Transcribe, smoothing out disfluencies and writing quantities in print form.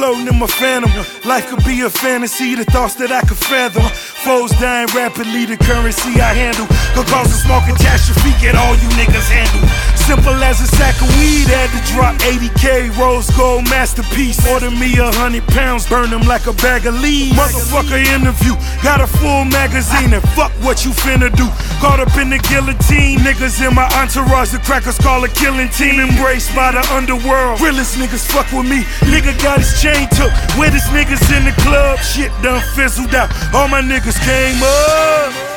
floating in my phantom. Life could be a fantasy, the thoughts that I could fathom. Foes dying rapidly, the currency I handle could cause a small catastrophe, get all you niggas handled. Simple as a sack of weed, had to drop 80K, rose gold masterpiece. Order me 100 pounds, burn them like a bag of leaves. Motherfucker interview, got a full magazine, and fuck what you finna do. Caught up in the guillotine, niggas in my entourage, the crackers call a killing team. Embraced by the underworld, realest niggas fuck with me. Nigga got his chain took, with his niggas in the club, shit done fizzled out. All my niggas came up.